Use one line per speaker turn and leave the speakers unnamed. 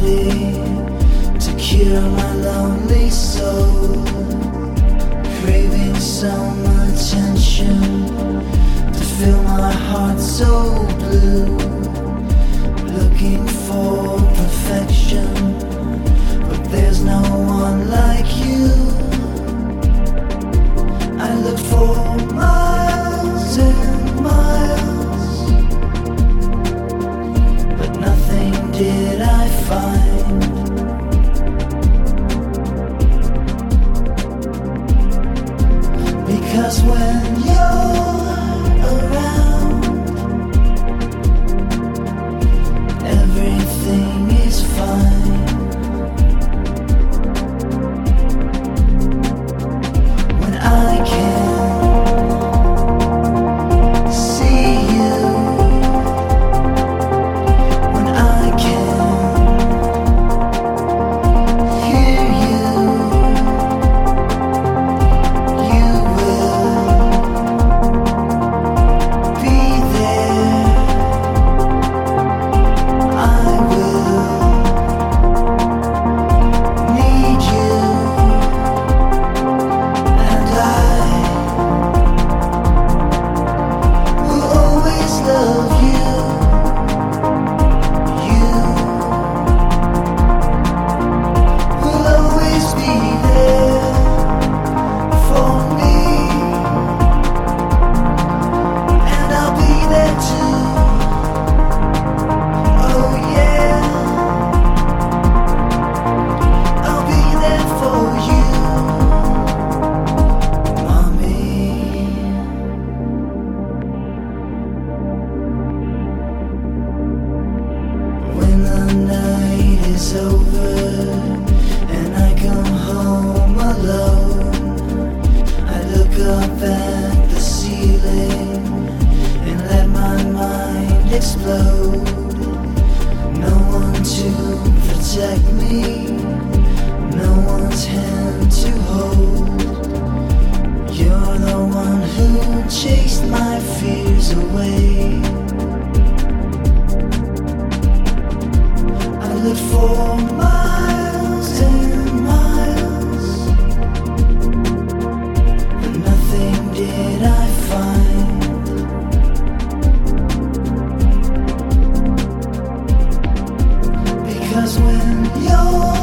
remedy to cure my lonely soul. Craving some attention to fill my heart so blue. Looking for perfection, but there's no one like you. I looked for miles and miles, but nothing did I find. Because when you're around, everything is fine. When I can see you, when I can hear you, you will be there. I will need you, and I will always love you. You will always be there for me, and I'll be there too. Oh yeah, I'll be there for you, mommy. When the night is over and I come home alone, I look up at the ceiling and let my mind explode. No one to protect me, no one's hand to hold. You're the one who chased my fears away. I looked for miles and miles, but nothing did I find. Because when you're